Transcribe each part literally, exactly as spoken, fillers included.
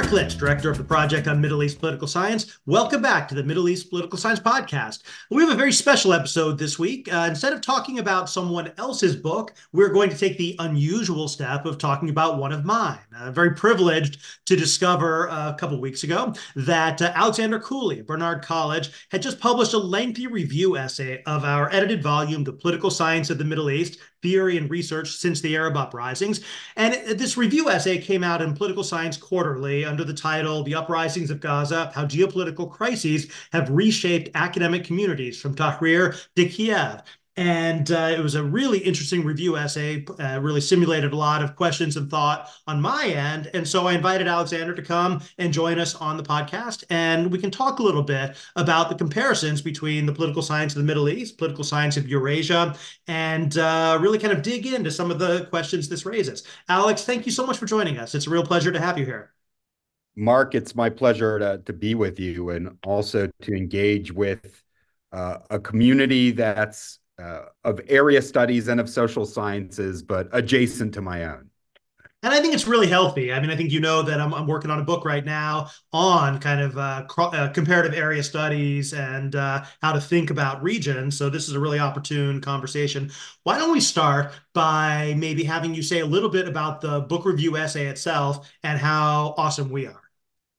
Mark Lynch, Director of the Project on Middle East Political Science. Welcome back to the Middle East Political Science Podcast. We have a very special episode this week. Uh, instead of talking about someone else's book, we're going to take the unusual step of talking about one of mine. Uh, very privileged to discover uh, a couple weeks ago that uh, Alexander Cooley of Barnard College had just published a lengthy review essay of our edited volume, The Political Science of the Middle East, Theory and Research Since the Arab Uprisings. And this review essay came out in Political Science Quarterly under the title, The Uprisings of Gaza, How Geopolitical Crises Have Reshaped Academic Communities from Tahrir to Kiev. And uh, it was a really interesting review essay, uh, really simulated a lot of questions and thought on my end. And so I invited Alexander to come and join us on the podcast. And we can talk a little bit about the comparisons between the political science of the Middle East, political science of Eurasia, and uh, really kind of dig into some of the questions this raises. Alex, thank you so much for joining us. It's a real pleasure to have you here. Mark, it's my pleasure to, to be with you and also to engage with uh, a community that's uh, of area studies and of social sciences, but adjacent to my own. And I think it's really healthy. I mean, I think you know that I'm, I'm working on a book right now on kind of uh, uh, comparative area studies and uh, how to think about regions. So this is a really opportune conversation. Why don't we start by maybe having you say a little bit about the book review essay itself and how awesome we are?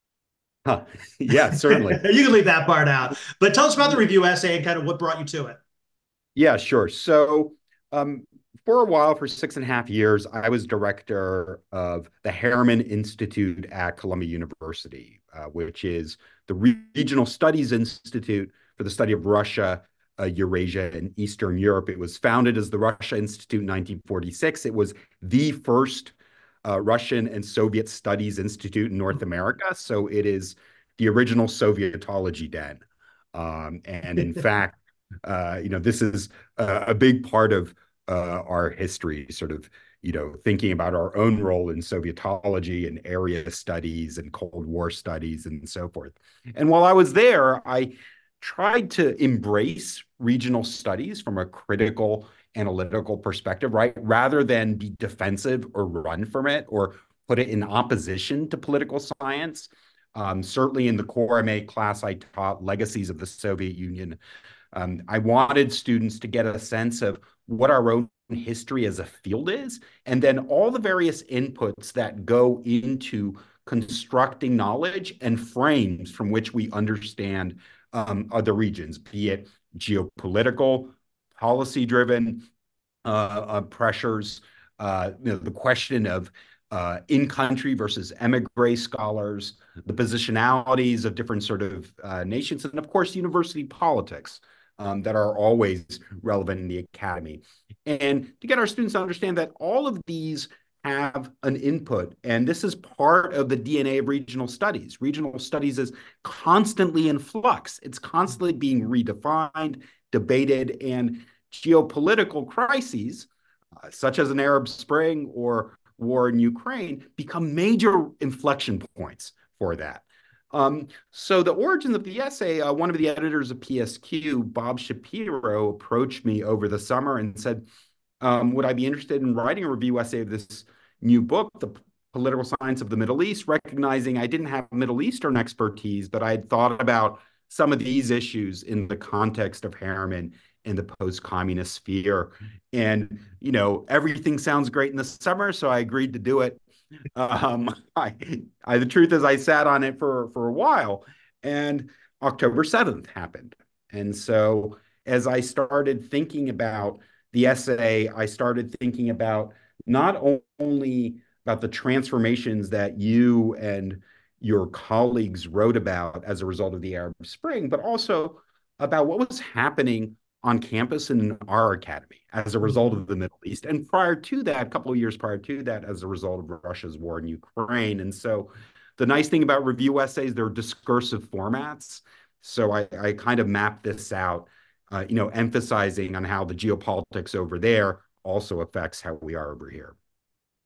Huh. Yeah, certainly. You can leave that part out. But tell us about the review essay and kind of what brought you to it. Yeah, sure. So um, for a while, for six and a half years, I was director of the Harriman Institute at Columbia University, uh, which is the Regional Studies Institute for the study of Russia, uh, Eurasia, and Eastern Europe. It was founded as the Russia Institute in nineteen forty-six. It was the first uh, Russian and Soviet Studies Institute in North America. So it is the original Sovietology den. Um, and in fact, Uh, you know, this is uh, a big part of uh, our history, sort of, you know, thinking about our own role in Sovietology and area studies and Cold War studies and so forth. And while I was there, I tried to embrace regional studies from a critical, analytical perspective, right? Rather than be defensive or run from it or put it in opposition to political science. Um, certainly in the core M A class I taught, Legacies of the Soviet Union, Um, I wanted students to get a sense of what our own history as a field is, and then all the various inputs that go into constructing knowledge and frames from which we understand um, other regions, be it geopolitical, policy-driven uh, uh, pressures, uh, you know, the question of uh, in-country versus emigre scholars, the positionalities of different sort of uh, nations, and of course, university politics. Um, that are always relevant in the academy. And to get our students to understand that all of these have an input, and this is part of the D N A of regional studies. Regional studies is constantly in flux. It's constantly being redefined, debated, and geopolitical crises, uh, such as an Arab Spring or war in Ukraine, become major inflection points for that. Um, so the origins of the essay, uh, one of the editors of P S Q, Bob Shapiro, approached me over the summer and said, um, would I be interested in writing a review essay of this new book, The Political Science of the Middle East, recognizing I didn't have Middle Eastern expertise, but I had thought about some of these issues in the context of Harriman in the post-communist sphere. And, you know, everything sounds great in the summer, so I agreed to do it. Um, I, I, the truth is I sat on it for, for a while, and October seventh happened. And so as I started thinking about the essay, I started thinking about not only about the transformations that you and your colleagues wrote about as a result of the Arab Spring, but also about what was happening on campus in our academy as a result of the Middle East. And prior to that, a couple of years prior to that, as a result of Russia's war in Ukraine. And so the nice thing about review essays, they're discursive formats. So I, I kind of mapped this out, uh, you know, emphasizing on how the geopolitics over there also affects how we are over here.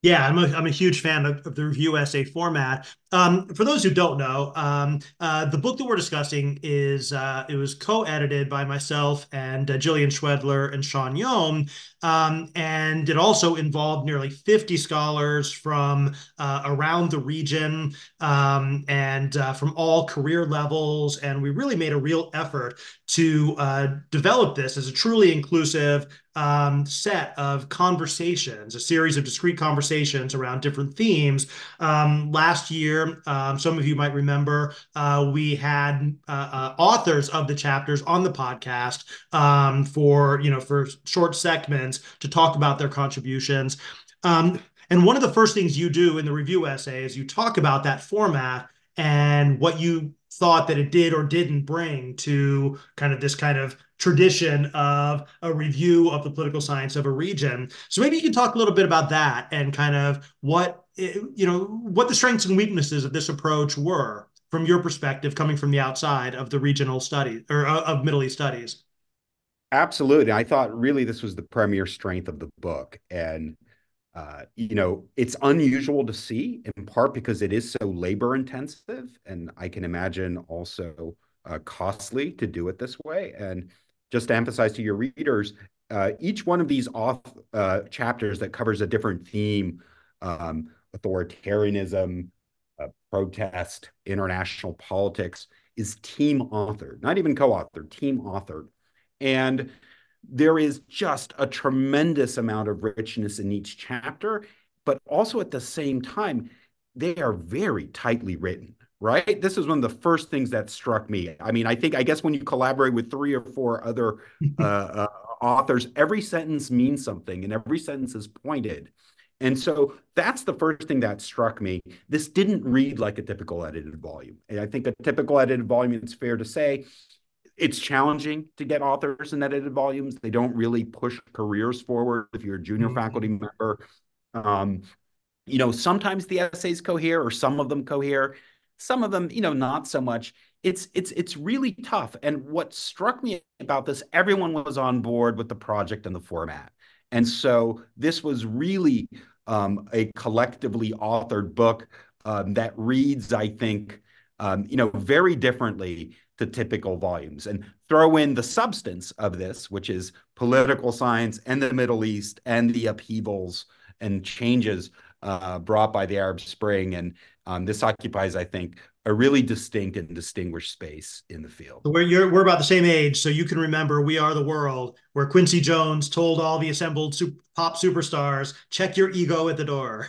Yeah, I'm a, I'm a huge fan of, of the review essay format. Um, for those who don't know, um, uh, the book that we're discussing is uh, it was co-edited by myself and uh, Jillian Schwedler and Sean Yom, um, and it also involved nearly fifty scholars from uh, around the region um, and uh, from all career levels, and we really made a real effort to uh, develop this as a truly inclusive um, set of conversations, a series of discrete conversations around different themes. Um, last year, um, some of you might remember, uh, we had uh, uh, authors of the chapters on the podcast um, for you know for short segments to talk about their contributions. Um, and one of the first things you do in the review essay is you talk about that format and what you thought that it did or didn't bring to kind of this kind of tradition of a review of the political science of a region. So maybe you can talk a little bit about that and kind of what you know what the strengths and weaknesses of this approach were from your perspective, coming from the outside of the regional studies or uh, of Middle East studies. Absolutely. I thought really this was the premier strength of the book. And, uh, you know, it's unusual to see in part because it is so labor intensive. And I can imagine also uh, costly to do it this way. And just to emphasize to your readers, uh, each one of these off uh, chapters that covers a different theme, um, authoritarianism, uh, protest, international politics, is team authored, not even co-authored, team authored. And there is just a tremendous amount of richness in each chapter, but also at the same time, they are very tightly written, right? This is one of the first things that struck me. I mean, I think, I guess when you collaborate with three or four other uh, uh, authors, every sentence means something and every sentence is pointed. And so that's the first thing that struck me. This didn't read like a typical edited volume. And I think a typical edited volume, it's fair to say, it's challenging to get authors in edited volumes. They don't really push careers forward if you're a junior faculty member. Um, you know, sometimes the essays cohere or some of them cohere. Some of them, you know, not so much. It's it's it's really tough. And what struck me about this, everyone was on board with the project and the format. And so this was really um, a collectively authored book um, that reads, I think, um, you know, very differently to typical volumes. And throw in the substance of this, which is political science and the Middle East and the upheavals and changes uh, brought by the Arab Spring. And um, this occupies, I think, a really distinct and distinguished space in the field. We're, you're, we're about the same age, so you can remember We Are the World, where Quincy Jones told all the assembled super, pop superstars, check your ego at the door.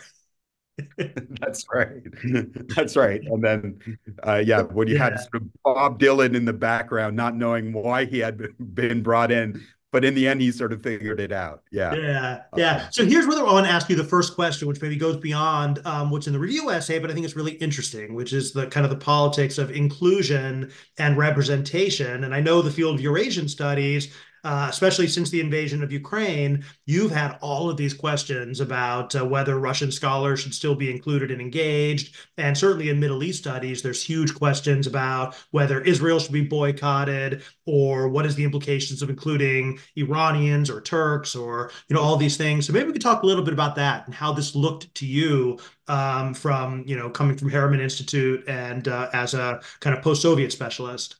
That's right. That's right. And then, uh, yeah, when you Yeah. had sort of Bob Dylan in the background, not knowing why he had been brought in, but in the end, he sort of figured it out. Yeah. Yeah, Um, yeah. So here's where I want to ask you the first question, which maybe goes beyond um, what's in the review essay, but I think it's really interesting, which is the kind of the politics of inclusion and representation. And I know the field of Eurasian studies, uh, especially since the invasion of Ukraine, you've had all of these questions about uh, whether Russian scholars should still be included and engaged. And certainly in Middle East studies, there's huge questions about whether Israel should be boycotted or what is the implications of including Iranians or Turks or you know all these things. So maybe we could talk a little bit about that and how this looked to you um, from you know coming from Harriman Institute and uh, as a kind of post-Soviet specialist.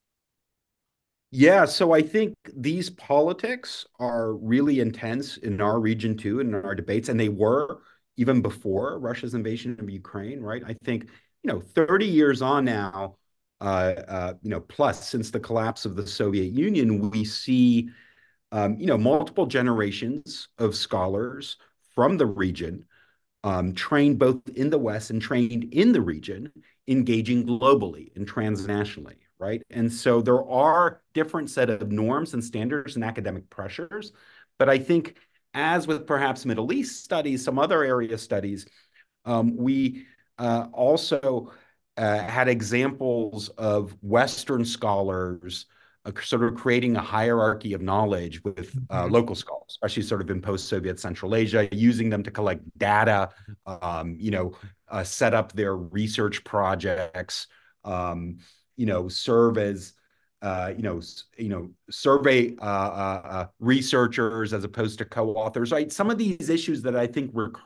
Yeah, so I think these politics are really intense in our region too, in our debates, and they were even before Russia's invasion of Ukraine, right? I think, you know, thirty years on now, uh, uh, you know, plus since the collapse of the Soviet Union, we see, um, you know, multiple generations of scholars from the region um, trained both in the West and trained in the region, engaging globally and transnationally, right? And so there are different set of norms and standards and academic pressures. But I think, as with perhaps Middle East studies, some other area studies, um, we uh, also uh, had examples of Western scholars uh, sort of creating a hierarchy of knowledge with uh, Mhm. local scholars, especially sort of in post-Soviet Central Asia, using them to collect data, um, you know, uh, set up their research projects, um, you know, serve as uh, you know, you know, survey uh, uh, uh, researchers as opposed to co-authors, right? Some of these issues that I think recur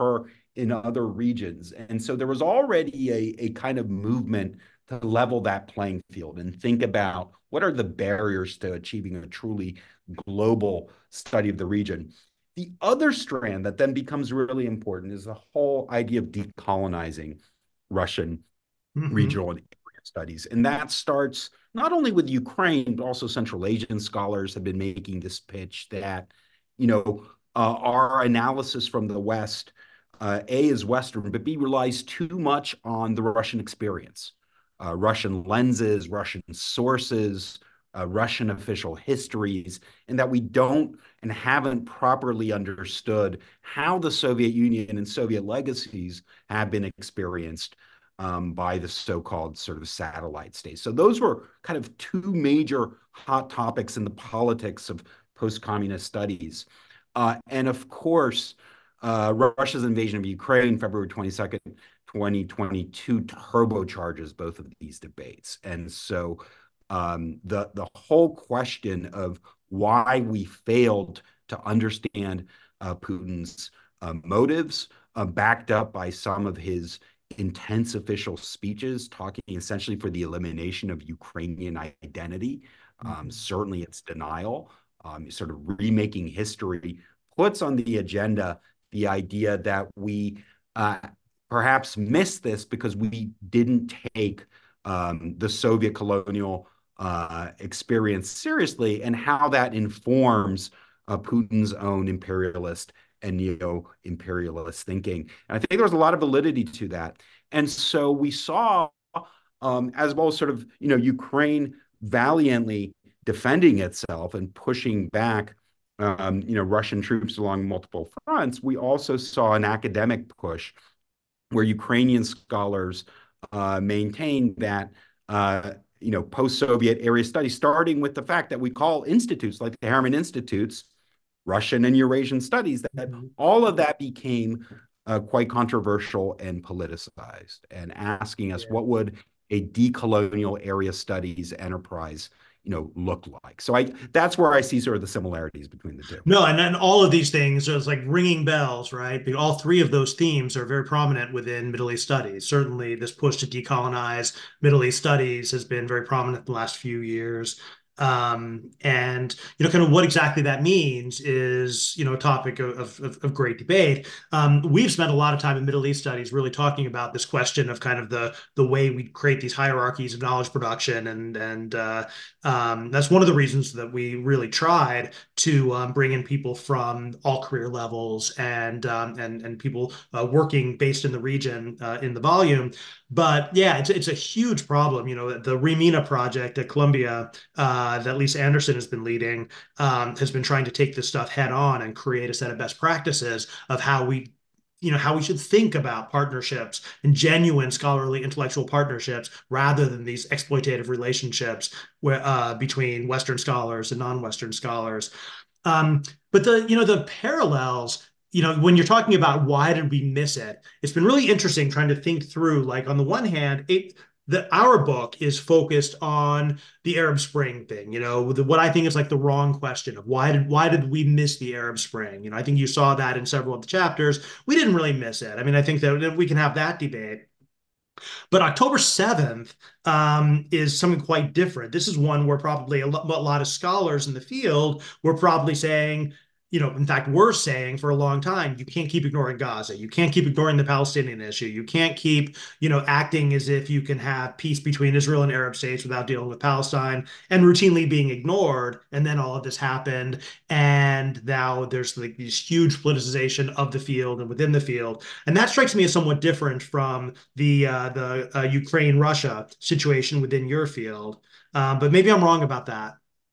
in other regions. And so there was already a, a kind of movement to level that playing field and think about what are the barriers to achieving a truly global study of the region. The other strand that then becomes really important is the whole idea of decolonizing Russian Mm-hmm. regional and area studies. And that starts not only with Ukraine, but also Central Asian scholars have been making this pitch that, you know, uh, our analysis from the West, uh, A, is Western, but B, relies too much on the Russian experience, uh, Russian lenses, Russian sources, uh, Russian official histories, and that we don't and haven't properly understood how the Soviet Union and Soviet legacies have been experienced um, by the so-called sort of satellite states. So those were kind of two major hot topics in the politics of post-communist studies. Uh, and of course, uh, Russia's invasion of Ukraine, February twenty-second, twenty twenty-two, turbocharges both of these debates. And so um, the, the whole question of why we failed to understand uh, Putin's uh, motives, uh, backed up by some of his intense official speeches talking essentially for the elimination of Ukrainian identity. Um, Mm-hmm. certainly its denial, um, sort of remaking history, puts on the agenda the idea that we uh, perhaps missed this because we didn't take um, the Soviet colonial uh, experience seriously and how that informs uh, Putin's own imperialist and neo-imperialist thinking. And I think there was a lot of validity to that. And so we saw, um, as well as sort of, you know, Ukraine valiantly defending itself and pushing back, um, you know, Russian troops along multiple fronts. We also saw an academic push where Ukrainian scholars uh, maintained that, uh, you know, post-Soviet area studies, starting with the fact that we call institutes like the Harriman Institutes Russian and Eurasian studies, that Mm-hmm. all of that became uh, quite controversial and politicized, and asking us Yeah. what would a decolonial area studies enterprise, you know, look like. So I that's where I see sort of the similarities between the two. No, and then all of these things are like ringing bells, right? Because all three of those themes are very prominent within Middle East studies. Certainly, this push to decolonize Middle East studies has been very prominent in the last few years. Um, and you know, kind of what exactly that means is you know a topic of, of, of great debate. Um, we've spent a lot of time in Middle East studies really talking about this question of kind of the the way we create these hierarchies of knowledge production, and and uh, um, that's one of the reasons that we really tried to um, bring in people from all career levels and um, and and people uh, working based in the region uh, in the volume. But yeah, it's it's a huge problem. You know, the Remina project at Columbia uh, that Lisa Anderson has been leading um, has been trying to take this stuff head on and create a set of best practices of how we you know how we should think about partnerships and genuine scholarly intellectual partnerships rather than these exploitative relationships where uh, between Western scholars and non-Western scholars. Um, but the you know the parallels, you know, when you're talking about why did we miss it, it's been really interesting trying to think through. Like on the one hand, it the our book is focused on the Arab Spring thing. You know, the, what I think is like the wrong question of why did why did we miss the Arab Spring? You know, I think you saw that in several of the chapters. We didn't really miss it. I mean, I think that we can have that debate. But October seventh um, is something quite different. This is one where probably a lot, a lot of scholars in the field were probably saying, you know, in fact, we're saying for a long time, you can't keep ignoring Gaza. You can't keep ignoring the Palestinian issue. You can't keep, you know, acting as if you can have peace between Israel and Arab states without dealing with Palestine and routinely being ignored. And then all of this happened. And now there's like this huge politicization of the field and within the field. And that strikes me as somewhat different from the uh, the uh, Ukraine Russia situation within your field. Uh, but maybe I'm wrong about that.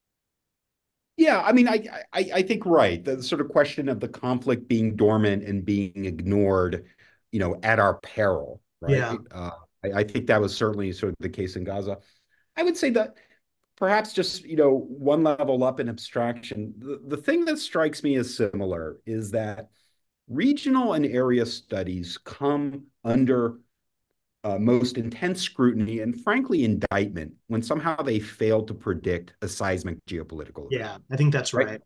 Yeah, I mean, I, I I think right. The sort of question of the conflict being dormant and being ignored, you know, at our peril, right? Yeah. Uh, I, I think that was certainly sort of the case in Gaza. I would say that perhaps just, you know, one level up in abstraction, the, the thing that strikes me as similar is that regional and area studies come under uh, most intense scrutiny and, frankly, indictment when somehow they fail to predict a seismic geopolitical event, Yeah, I think that's right? right.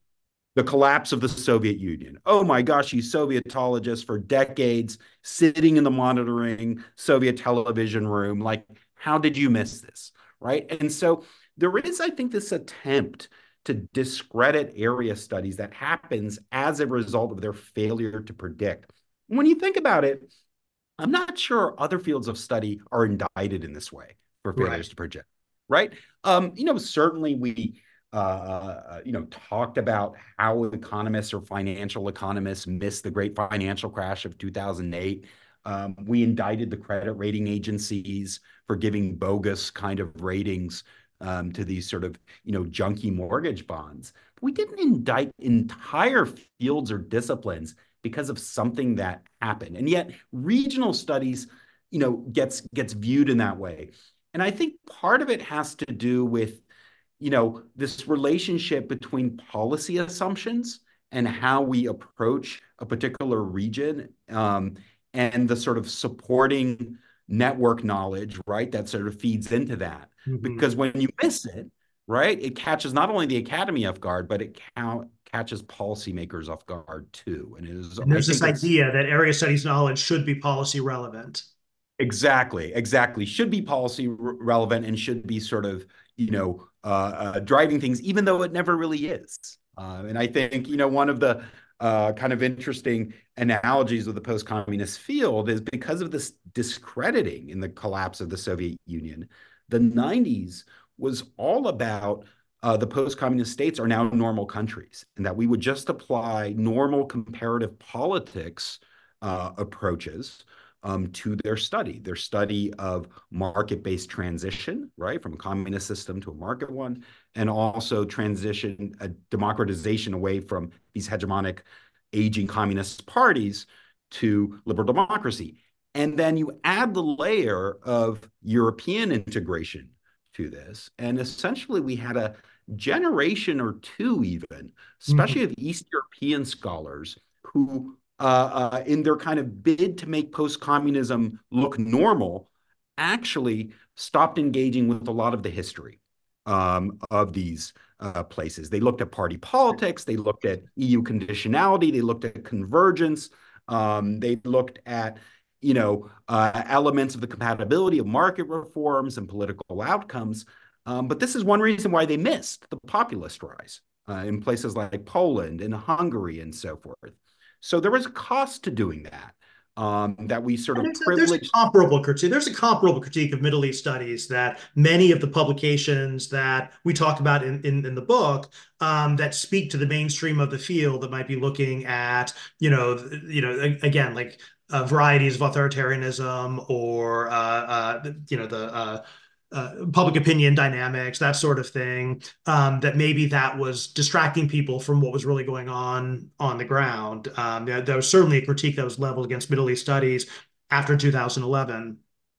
The collapse of the Soviet Union. Oh my gosh, you Sovietologists for decades sitting in the monitoring Soviet television room. Like, how did you miss this? Right. And so there is, I think, this attempt to discredit area studies that happens as a result of their failure to predict. When you think about it, I'm not sure other fields of study are indicted in this way for Right. failures to predict, right? Um, you know, certainly we, uh, uh, you know, talked about how economists or financial economists missed the great financial crash of two thousand eight. Um, we indicted the credit rating agencies for giving bogus kind of ratings um, to these sort of, you know, junky mortgage bonds. But we didn't indict entire fields or disciplines because of something that happened. And yet regional studies, you know, gets gets viewed in that way. And I think part of it has to do with, you know, this relationship between policy assumptions and how we approach a particular region, um, and the sort of supporting network knowledge, right, that sort of feeds into that. Mm-hmm. Because when you miss it, right, it catches not only the academy off guard, but it count, catches policymakers off guard too. And it is, And I there's this think it's idea that area studies knowledge should be policy relevant. exactly, exactly. Should be policy relevant and should be sort of, you know, uh, uh, driving things, even though it never really is. Uh, and I think, you know, one of the uh, kind of interesting analogies of the post-communist field is because of this discrediting in the collapse of the Soviet Union, the nineties was all about uh, the post-communist states are now normal countries, and that we would just apply normal comparative politics uh, approaches um, to their study, their study of market-based transition, right, from a communist system to a market one, and also transition, a democratization away from these hegemonic aging communist parties to liberal democracy. And then you add the layer of European integration to this, and essentially we had a generation or two even, especially Mm-hmm. of East European scholars who uh, uh, in their kind of bid to make post-communism look normal, actually stopped engaging with a lot of the history um, of these uh, places. They looked at party politics, they looked at E U conditionality, they looked at convergence, um, they looked at, you know, uh, elements of the compatibility of market reforms and political outcomes. Um, but this is one reason why they missed the populist rise uh, in places like Poland and Hungary and so forth. So there was a cost to doing that, um, that we sort And of there's a, there's a privileged. comparable critique. There's a comparable critique of Middle East studies that many of the publications that we talk about in, in, in the book, um, that speak to the mainstream of the field that might be looking at, you know, you know, again, like uh, varieties of authoritarianism or, uh, uh, you know, the uh, uh, public opinion dynamics, that sort of thing, um, that maybe that was distracting people from what was really going on on the ground. Um, there, there was certainly a critique that was leveled against Middle East studies after two thousand eleven.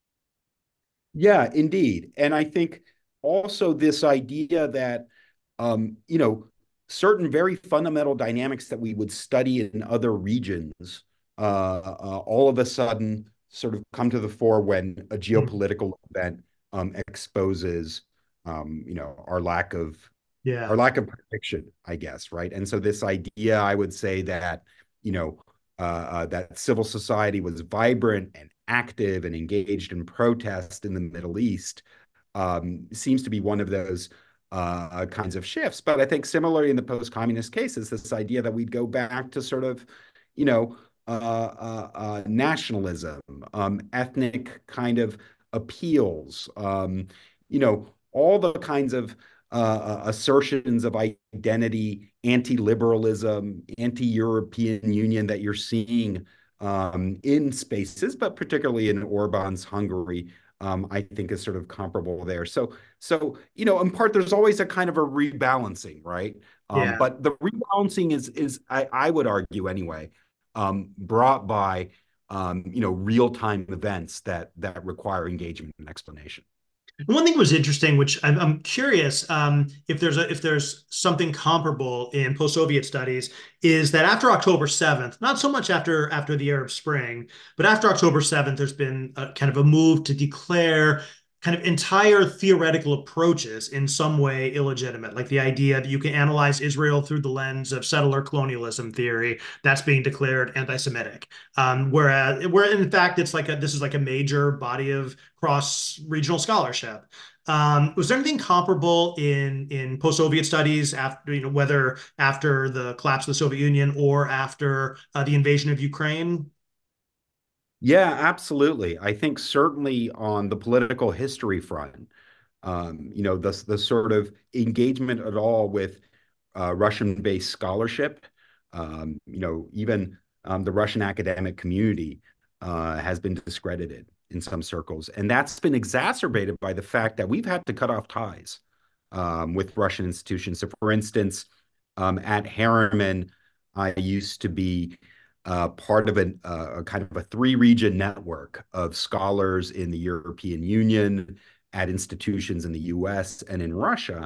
Yeah, indeed. And I think also this idea that, um, you know, certain very fundamental dynamics that we would study in other regions, uh, uh, all of a sudden sort of come to the fore when a Mhm. geopolitical event um, exposes, um, you know, our lack of our Yeah. lack of prediction, I guess, right? And so this idea, I would say that, you know, uh, uh, that civil society was vibrant and active and engaged in protest in the Middle East um, seems to be one of those uh, kinds of shifts. But I think similarly in the post-communist cases, this idea that we'd go back to sort of, you know, uh, uh, uh, nationalism, um, ethnic kind of appeals, um, you know, all the kinds of uh, assertions of identity, anti-liberalism, anti-European Union that you're seeing um, in spaces, but particularly in Orban's Hungary, um, I think is sort of comparable there. So, so you know, in part, there's always a kind of a rebalancing, right? Um, Yeah. but the rebalancing is, is I, I would argue anyway, um, brought by um, you know, real-time events that that require engagement and explanation. One thing was interesting, which I'm, I'm curious um, if there's a, if there's something comparable in post-Soviet studies, is that after October seventh, not so much after after the Arab Spring, but after October seventh, there's been a, kind of a move to declare kind of entire theoretical approaches in some way illegitimate, like the idea that you can analyze Israel through the lens of settler colonialism theory that's being declared anti-Semitic. Um, whereas, where in fact it's like a, this is like a major body of cross-regional scholarship. Um, was there anything comparable in in post-Soviet studies after, you know, whether after the collapse of the Soviet Union or after uh, the invasion of Ukraine? Yeah, absolutely. I think certainly on the political history front, um, you know, the the sort of engagement at all with uh, Russian-based scholarship, um, you know, even um, the Russian academic community uh, has been discredited in some circles, and that's been exacerbated by the fact that we've had to cut off ties um, with Russian institutions. So, for instance, um, at Harriman, I used to be uh, part of an, uh, a kind of a three-region network of scholars in the European Union, at institutions in the U S and in Russia.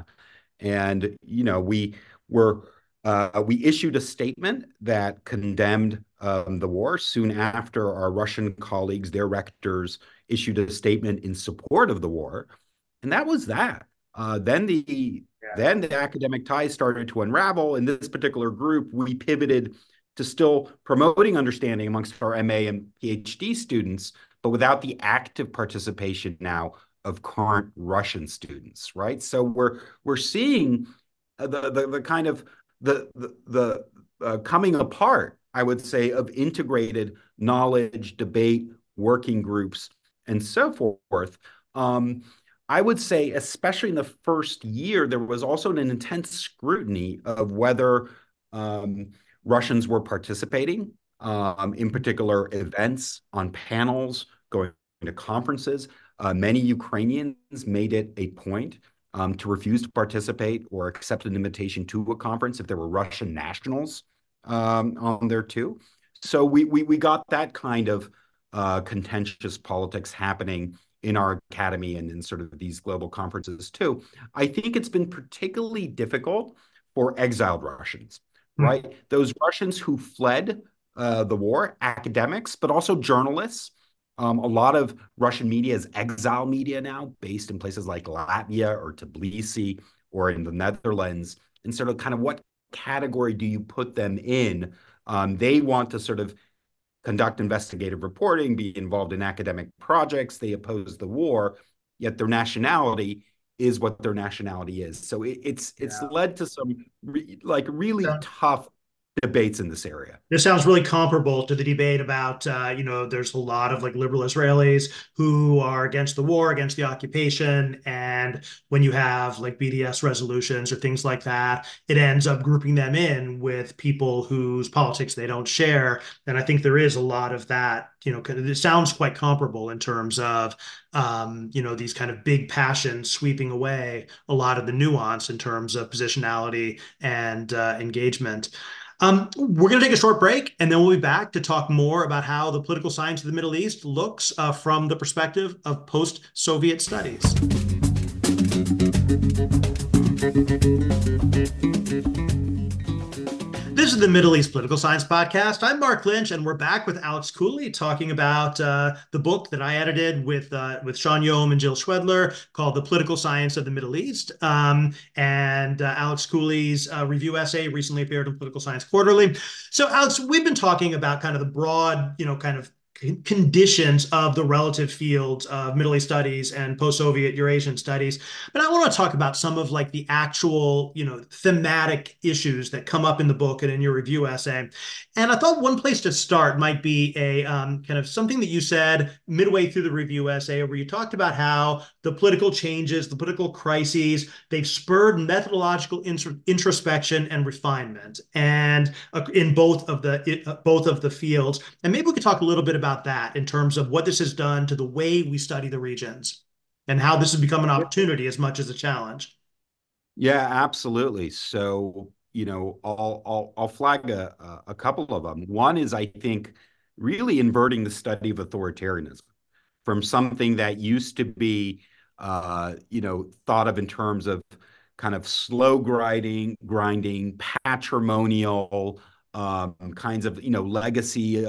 And, you know, we were uh, we issued a statement that condemned um, the war. Soon after, our Russian colleagues, their rectors, issued a statement in support of the war, and that was that. Uh, then the Yeah. then the academic ties started to unravel. In this particular group, we pivoted to still promoting understanding amongst our M A and PhD students, but without the active participation now of current Russian students, right? So we're we're seeing the the, the kind of the the, the uh, coming apart, I would say, of integrated knowledge, debate, working groups, and so forth. Um, I would say, especially in the first year, there was also an intense scrutiny of whether um, Russians were participating, um, in particular events, on panels, going to conferences. Uh, many Ukrainians made it a point um, to refuse to participate or accept an invitation to a conference if there were Russian nationals um, on there too. So we, we, we got that kind of uh, contentious politics happening in our academy and in sort of these global conferences too. I think it's been particularly difficult for exiled Russians, Hmm. right? Those Russians who fled uh, the war, academics, but also journalists. Um, a lot of Russian media is exile media now, based in places like Latvia or Tbilisi or in the Netherlands. And sort of kind of what category do you put them in? Um, they want to sort of conduct investigative reporting, be involved in academic projects. They oppose the war, yet their nationality is what their nationality is. So it, it's it's Yeah. led to some re, like really So tough debates in this area. this sounds really comparable to the debate about, uh, you know, there's a lot of like liberal Israelis who are against the war, against the occupation. And when you have like B D S resolutions or things like that, it ends up grouping them in with people whose politics they don't share. And I think there is a lot of that, you know, it sounds quite comparable in terms of, um, you know, these kind of big passions sweeping away a lot of the nuance in terms of positionality and uh, engagement. Um, we're going to take a short break, and then we'll be back to talk more about how the political science of the Middle East looks uh, from the perspective of post-Soviet studies. This is the Middle East Political Science Podcast. I'm Mark Lynch, and we're back with Alex Cooley talking about uh, the book that I edited with uh, with Sean Yom and Jill Schwedler called "The Political Science of the Middle East." Um, and uh, Alex Cooley's uh, review essay recently appeared in Political Science Quarterly. So, Alex, we've been talking about kind of the broad, you know, kind of conditions of the relative fields of Middle East studies and post-Soviet Eurasian studies. But I want to talk about some of like the actual, you know, thematic issues that come up in the book and in your review essay. And I thought one place to start might be a um, kind of something that you said midway through the review essay, where you talked about how the political changes, the political crises, they've spurred methodological introspection and refinement, and uh, in both of the uh, both of the fields. And maybe we could talk a little bit about that in terms of what this has done to the way we study the regions and how this has become an opportunity as much as a challenge. Yeah, absolutely. So, you know, I'll I'll I'll flag a a couple of them. One is, I think, really inverting the study of authoritarianism from something that used to be, uh, you know, thought of in terms of kind of slow grinding, grinding, patrimonial um, kinds of, you know, legacy of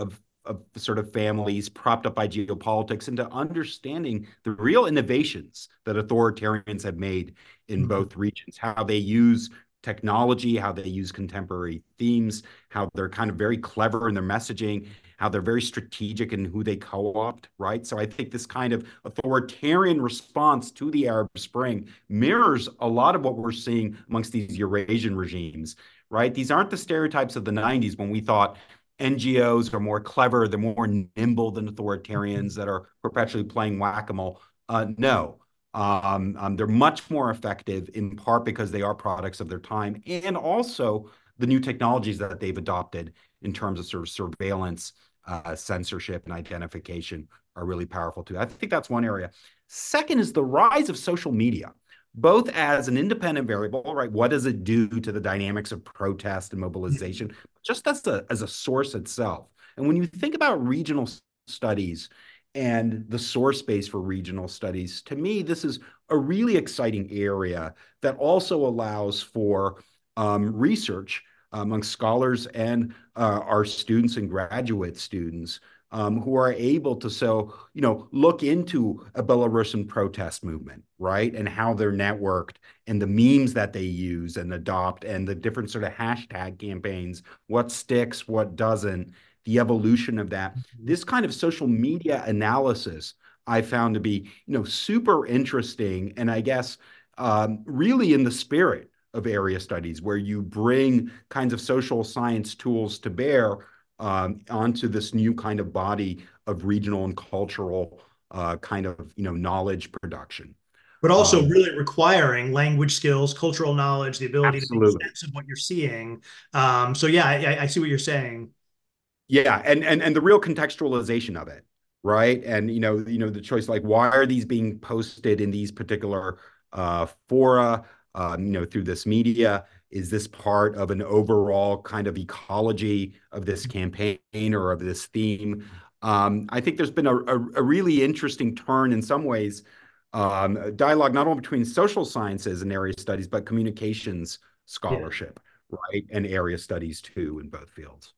of sort of families propped up by geopolitics into understanding the real innovations that authoritarians have made in Mhm. both regions, how they use technology, how they use contemporary themes, how they're kind of very clever in their messaging, how they're very strategic in who they co-opt, right? So I think this kind of authoritarian response to the Arab Spring mirrors a lot of what we're seeing amongst these Eurasian regimes, right? These aren't the stereotypes of the nineties when we thought N G Os are more clever, they're more nimble than authoritarians that are perpetually playing whack-a-mole. Uh, no, um, um, they're much more effective in part because they are products of their time and also the new technologies that they've adopted in terms of sort of surveillance, uh, censorship, and identification are really powerful too. I think that's one area. Second is the rise of social media, both as an independent variable, right? What does it do to the dynamics of protest and mobilization, just as a, as a source itself? And when you think about regional studies and the source base for regional studies, to me, this is a really exciting area that also allows for um, research among scholars and uh, our students and graduate students um, who are able to so you know look into a Belarusian protest movement, right, and how they're networked and the memes that they use and adopt and the different sort of hashtag campaigns, what sticks, what doesn't, the evolution of that. Mhm. This kind of social media analysis I found to be you know super interesting, and I guess um, really in the spirit of area studies, where you bring kinds of social science tools to bear um, onto this new kind of body of regional and cultural uh, kind of you know knowledge production. But also Um, really requiring language skills, cultural knowledge, the ability to make absolutely. sense of what you're seeing. Um, so yeah, I, I see what you're saying. Yeah, and and and the real contextualization of it, right? And you know, you know, the choice like why are these being posted in these particular uh, fora, um, you know, through this media? Is this part of an overall kind of ecology of this campaign or of this theme? Um, I think there's been a, a, a really interesting turn in some ways, um, a dialogue not only between social sciences and area studies, but communications Yeah. scholarship, right, and area studies too in both fields.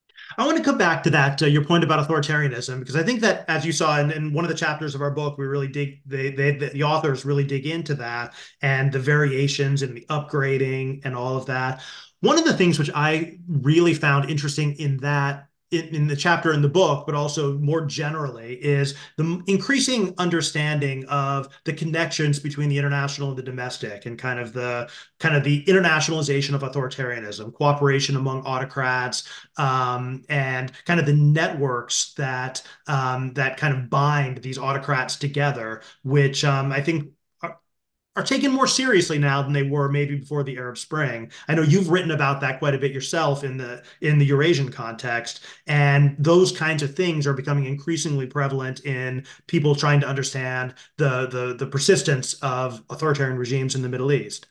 I want to come back to that, uh, your point about authoritarianism, because I think that, as you saw in, in one of the chapters of our book, we really dig, they, they, the authors really dig into that and the variations and the upgrading and all of that. One of the things which I really found interesting in that in, in the chapter in the book, but also more generally, is the increasing understanding of the connections between the international and the domestic, and kind of the kind of the internationalization of authoritarianism, cooperation among autocrats, um, and kind of the networks that um, that kind of bind these autocrats together, which um, I think are, are taken more seriously now than they were maybe before the Arab Spring. I know you've written about that quite a bit yourself in the in the Eurasian context, and those kinds of things are becoming increasingly prevalent in people trying to understand the the, the persistence of authoritarian regimes in the Middle East.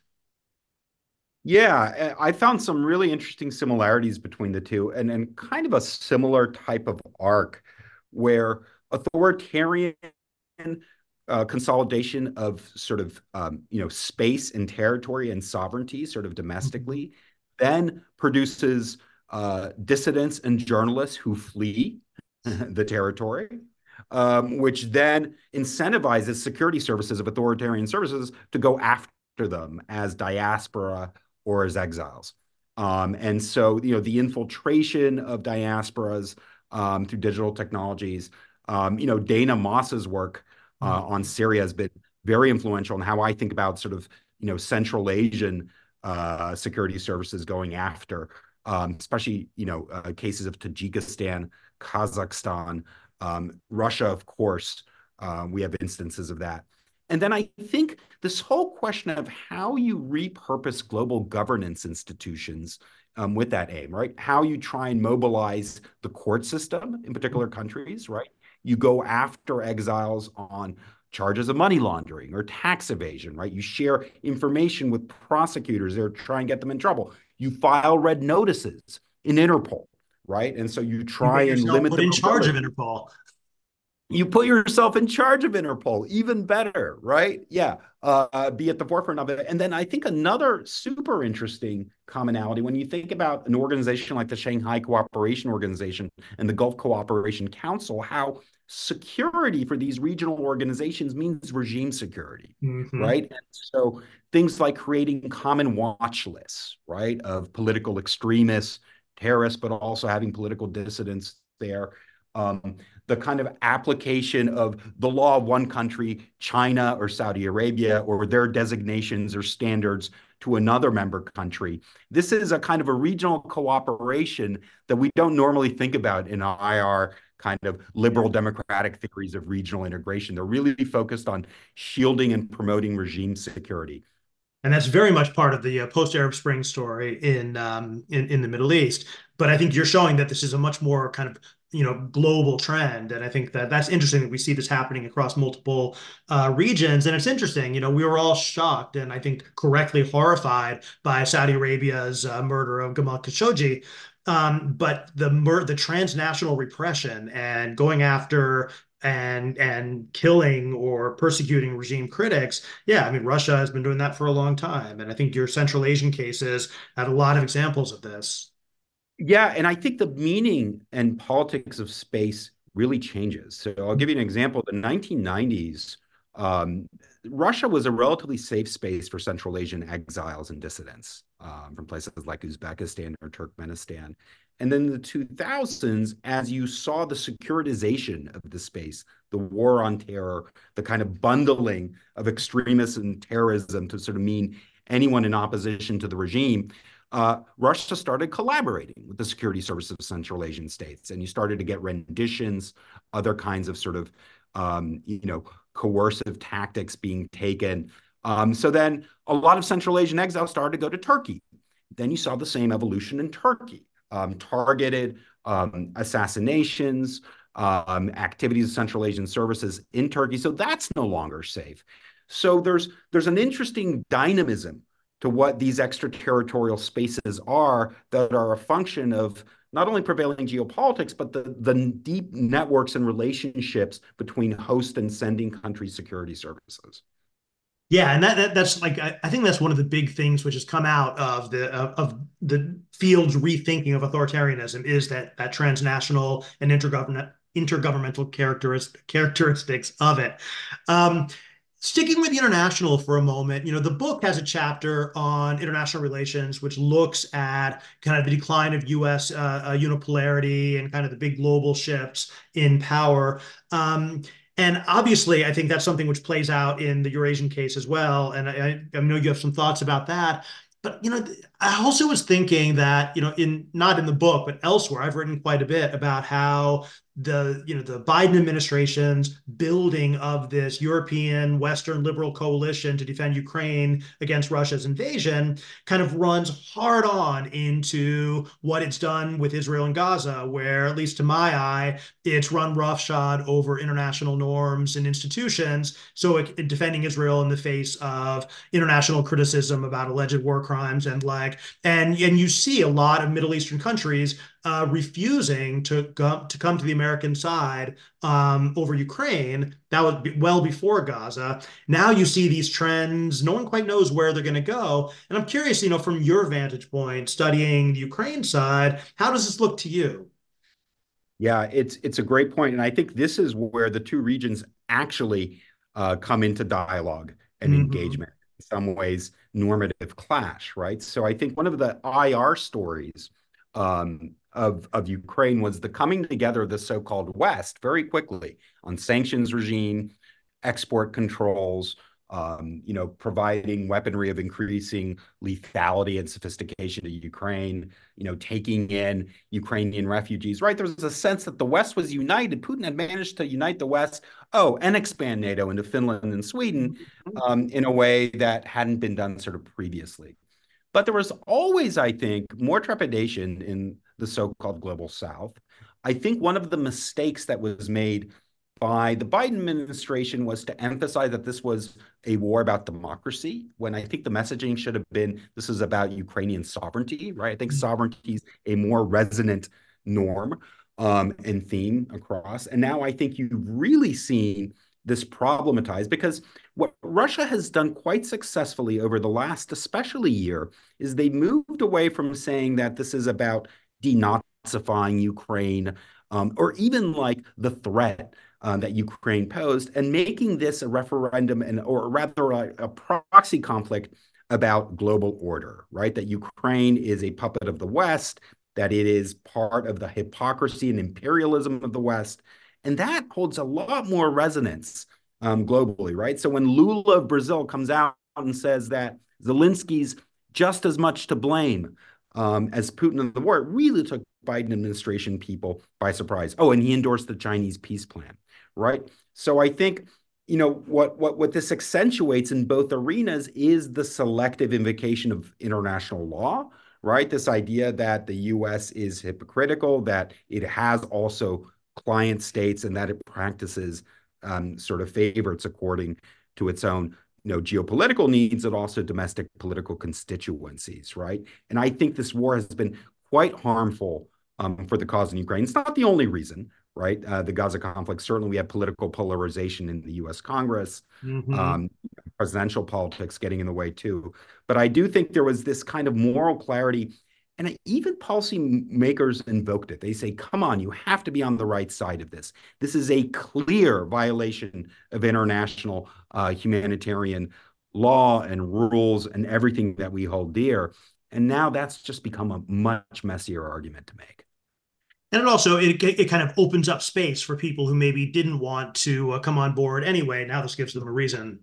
Yeah, I found some really interesting similarities between the two and, and kind of a similar type of arc where authoritarian uh, consolidation of sort of um, you know space and territory and sovereignty sort of Mhm. domestically then produces uh, dissidents and journalists who flee the territory, um, which then incentivizes security services of authoritarian services to go after them as diaspora or as exiles. Um, and so, you know, the infiltration of diasporas um, through digital technologies, um, you know, Dana Moss's work uh, on Syria has been very influential in how I think about sort of, you know, Central Asian uh, security services going after, um, especially, you know, uh, cases of Tajikistan, Kazakhstan, um, Russia, of course. Um, we have instances of that. And then I think this whole question of how you repurpose global governance institutions um, with that aim, right? How you try and mobilize the court system in particular countries, right? You go after exiles on charges of money laundering or tax evasion, right? You share information with prosecutors that are trying to get them in trouble. You file red notices in Interpol, right? And so you You try get and yourself limit put the in charge of mobility. Interpol. you put yourself in charge of Interpol, even better, right? Yeah, uh, uh, be at the forefront of it. And then I think another super interesting commonality, when you think about an organization like the Shanghai Cooperation Organization and the Gulf Cooperation Council, how security for these regional organizations means regime security, Hmm. right? And so things like creating common watch lists, right, of political extremists, terrorists, but also having political dissidents there. Um, the kind of application of the law of one country, China or Saudi Arabia, or their designations or standards to another member country. This is a kind of a regional cooperation that we don't normally think about in our kind of liberal democratic theories of regional integration. They're really focused on shielding and promoting regime security. And that's very much part of the uh, post-Arab Spring story in, um, in in the Middle East. But I think you're showing that this is a much more kind of you know global trend, and I think that that's interesting that we see this happening across multiple uh, regions. And it's interesting, you know, we were all shocked and I think correctly horrified by Saudi Arabia's uh, murder of Gamal Khashoggi. Um, but the mur- the transnational repression and going after and and killing or persecuting regime critics, yeah, I mean, Russia has been doing that for a long time. And I think your Central Asian cases have a lot of examples of this. Yeah, and I think the meaning and politics of space really changes. So I'll give you an example. The nineteen nineties, um, Russia was a relatively safe space for Central Asian exiles and dissidents um, from places like Uzbekistan or Turkmenistan. And then in the two thousands, as you saw the securitization of the space, the war on terror, the kind of bundling of extremists and terrorism to sort of mean anyone in opposition to the regime, uh, Russia started collaborating with the security services of Central Asian states, and you started to get renditions, other kinds of sort of, um, you know, coercive tactics being taken. Um, so then a lot of Central Asian exiles started to go to Turkey. Then you saw the same evolution in Turkey, um, targeted um, assassinations, um, activities of Central Asian services in Turkey. So that's no longer safe. So there's there's an interesting dynamism to what these extraterritorial spaces are that are a function of not only prevailing geopolitics, but the, the deep networks and relationships between host and sending country security services. Yeah, and that, that that's like I, I think that's one of the big things which has come out of the of, of the field's rethinking of authoritarianism is that that transnational and intergovernment intergovernmental characteristic, characteristics of it. Um, Sticking with the international for a moment, you know, the book has a chapter on international relations, which looks at kind of the decline of U S uh, uh, unipolarity and kind of the big global shifts in power. Um, and obviously, I think that's something which plays out in the Eurasian case as well. And I, I know you have some thoughts about that. But you know, I also was thinking that you know, in not in the book, but elsewhere, I've written quite a bit about how the you know the Biden administration's building of this European Western liberal coalition to defend Ukraine against Russia's invasion kind of runs hard on into what it's done with Israel and Gaza, where at least to my eye, it's run roughshod over international norms and institutions. So it, defending Israel in the face of international criticism about alleged war crimes and like and and you see a lot of Middle Eastern countries uh, refusing to go, to come to the American side um, over Ukraine. That was well before Gaza. Now you see these trends. No one quite knows where they're going to go. And I'm curious, you know, from your vantage point, studying the Ukraine side, how does this look to you? Yeah, it's it's a great point, and I think this is where the two regions actually uh, come into dialogue and Mm-hmm. engagement. In some ways, normative clash, right? So I think one of the I R stories um, of of Ukraine was the coming together of the so-called West very quickly on sanctions regime, export controls, um, you know, providing weaponry of increasing lethality and sophistication to Ukraine, you know, taking in Ukrainian refugees, right? There was a sense that the West was united. Putin had managed to unite the West, oh, and expand NATO into Finland and Sweden um, in a way that hadn't been done sort of previously. But there was always, I think, more trepidation in the so-called global South. I think one of the mistakes that was made by the Biden administration was to emphasize that this was a war about democracy, when I think the messaging should have been this is about Ukrainian sovereignty, right? I think sovereignty is a more resonant norm. um, and theme across. And now I think you've really seen this problematized because what Russia has done quite successfully over the last, especially year, is they moved away from saying that this is about denazifying Ukraine, um, or even like the threat uh, that Ukraine posed, and making this a referendum and, or rather, a, a proxy conflict about global order, right? That Ukraine is a puppet of the West, that it is part of the hypocrisy and imperialism of the West. And that holds a lot more resonance um, globally, right? So when Lula of Brazil comes out and says that Zelensky's just as much to blame um, as Putin in the war, it really took Biden administration people by surprise. Oh, and he endorsed the Chinese peace plan, right? So I think, you know, what what what this accentuates in both arenas is the selective invocation of international law, right? This idea that the U S is hypocritical, that it has also client states, and that it practices um, sort of favorites according to its own, you know, geopolitical needs and also domestic political constituencies, right? And I think this war has been quite harmful um, for the cause in Ukraine. It's not the only reason, right? Uh, the Gaza conflict, certainly we have political polarization in the U S Congress, Mm-hmm. um, presidential politics getting in the way too. But I do think there was this kind of moral clarity, and even policymakers invoked it. They say, come on, you have to be on the right side of this. This is a clear violation of international uh, humanitarian law and rules and everything that we hold dear. And now that's just become a much messier argument to make. And it also it, it kind of opens up space for people who maybe didn't want to uh, come on board anyway. Now this gives them a reason.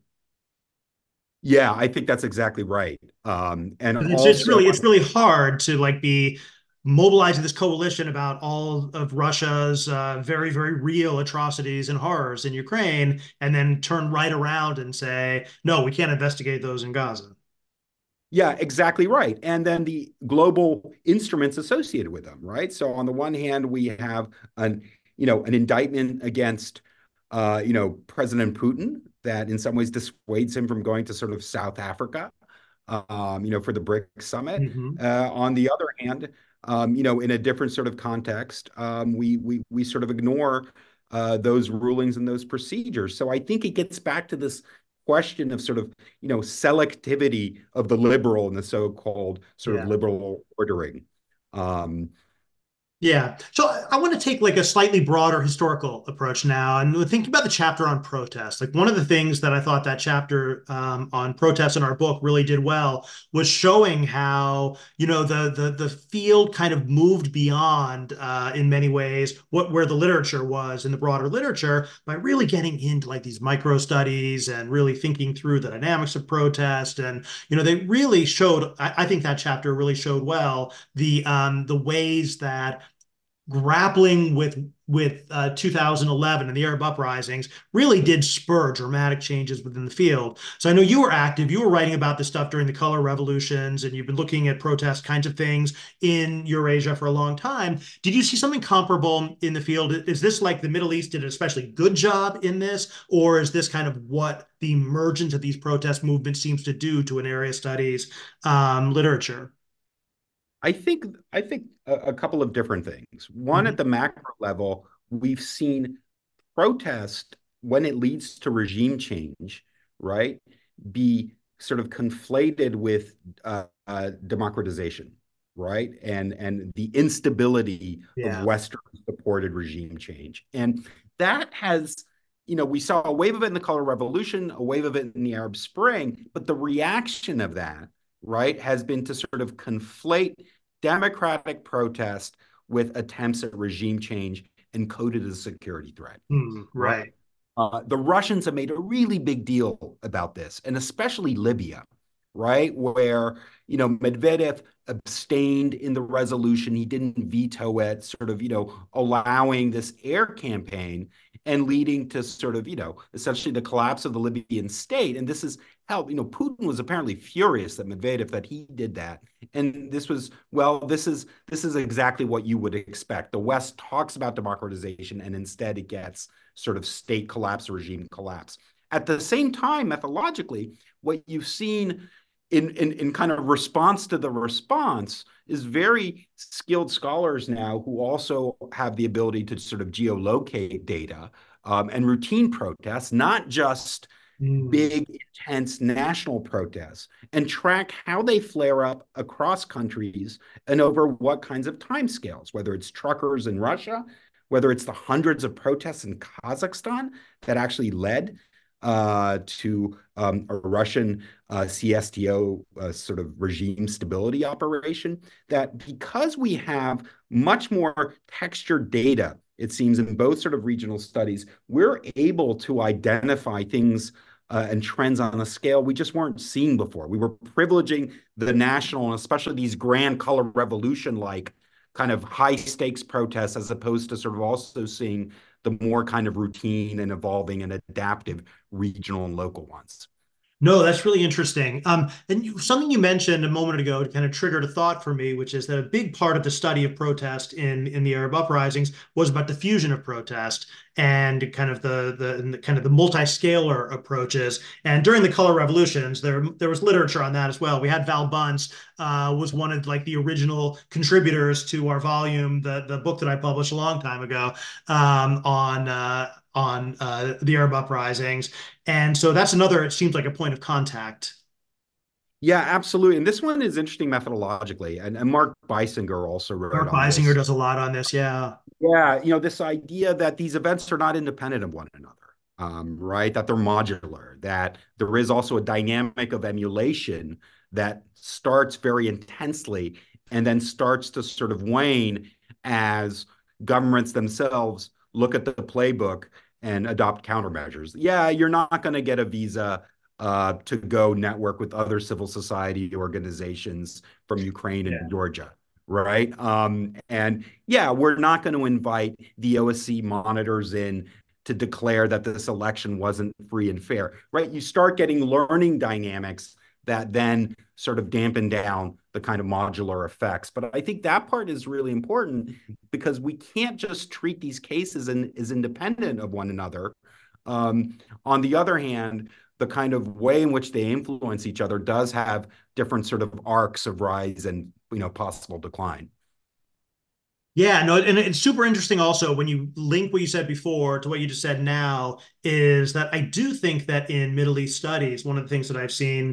Yeah, I think that's exactly right. Um, and It's it's also, really it's really hard to like be mobilizing this coalition about all of Russia's uh, very very real atrocities and horrors in Ukraine, and then turn right around and say, no, we can't investigate those in Gaza. yeah, exactly right. And then the global instruments associated with them, right? So on the one hand, we have an, you know, an indictment against, uh, you know, President Putin that in some ways dissuades him from going to sort of South Africa, um, you know, for the BRICS summit. Mm-hmm. Uh, on the other hand, um, you know, in a different sort of context, um, we we we sort of ignore uh, those rulings and those procedures. So I think it gets back to this question of sort of, you know, selectivity of the liberal and the so-called sort of Yeah. liberal ordering. Um, Yeah. So I want to take like a slightly broader historical approach now. And thinking about the chapter on protest, like one of the things that I thought that chapter um, on protest in our book really did well was showing how, you know, the the the field kind of moved beyond uh, in many ways what where the literature was in the broader literature by really getting into like these micro studies and really thinking through the dynamics of protest. And, you know, they really showed, I, I think that chapter really showed well the um, the ways that grappling with with uh, two thousand eleven and the Arab uprisings really did spur dramatic changes within the field. So I know you were active. You were writing about this stuff during the color revolutions, and you've been looking at protest kinds of things in Eurasia for a long time. Did you see something comparable in the field? Is this like the Middle East did an especially good job in this, or is this kind of what the emergence of these protest movements seems to do to an area studies um, literature? I think I think a, a couple of different things. One, Mm-hmm. at the macro level, we've seen protest when it leads to regime change, right, be sort of conflated with uh, uh, democratization, right, and and the instability of Yeah. Western supported regime change, and that has. You know, we saw a wave of it in the Color Revolution, a wave of it in the Arab Spring, but the reaction of that, right, has been to sort of conflate democratic protest with attempts at regime change encoded as a security threat, Mm, right? right. Uh, the Russians have made a really big deal about this, and especially Libya, right? Where, you know, Medvedev abstained in the resolution. He didn't veto it, sort of, you know, allowing this air campaign and leading to sort of, you know, essentially the collapse of the Libyan state. And this is how, you know, Putin was apparently furious that Medvedev, that he did that. And this was, well, this is this is exactly what you would expect. The West talks about democratization, and instead it gets sort of state collapse, regime collapse. At the same time, methodologically, what you've seen in, in, in kind of response to the response is very skilled scholars now who also have the ability to sort of geolocate data um, and routine protests, not just Mm. big, intense national protests, and track how they flare up across countries and over what kinds of timescales, whether it's truckers in Russia, whether it's the hundreds of protests in Kazakhstan that actually led uh, to um, a Russian uh, C S T O uh, sort of regime stability operation, that because we have much more textured data, it seems, in both sort of regional studies, we're able to identify things uh, and trends on a scale we just weren't seeing before. We were privileging the national, and especially these grand color revolution like kind of high stakes protests, as opposed to sort of also seeing the more kind of routine and evolving and adaptive regional and local ones. No, that's really interesting. Um, and you, something you mentioned a moment ago kind of triggered a thought for me, which is that a big part of the study of protest in in the Arab uprisings was about diffusion of protest and kind of the the, the kind of the multi-scalar approaches. And during the color revolutions, there there was literature on that as well. We had Val Bunce uh, was one of like the original contributors to our volume, the the book that I published a long time ago um, on. Uh, on uh, the Arab uprisings. And so that's another, it seems like a point of contact. Yeah, absolutely. And this one is interesting methodologically. And, and Mark Beisinger also wrote Mark on Beisinger this. does a lot on this. Yeah. Yeah, you know, this idea that these events are not independent of one another, um, right? That they're modular, that there is also a dynamic of emulation that starts very intensely and then starts to sort of wane as governments themselves look at the playbook and adopt countermeasures. Yeah, you're not going to get a visa uh, to go network with other civil society organizations from Ukraine and Yeah. Georgia, right? Um, and yeah, we're not going to invite the O S C monitors in to declare that this election wasn't free and fair, right? You start getting learning dynamics that then sort of dampen down the kind of modular effects. But I think that part is really important because we can't just treat these cases in, as independent of one another. Um, on the other hand, the kind of way in which they influence each other does have different sort of arcs of rise and, you know, possible decline. Yeah, no, and it's super interesting also when you link what you said before to what you just said now, is that I do think that in Middle East studies, one of the things that I've seen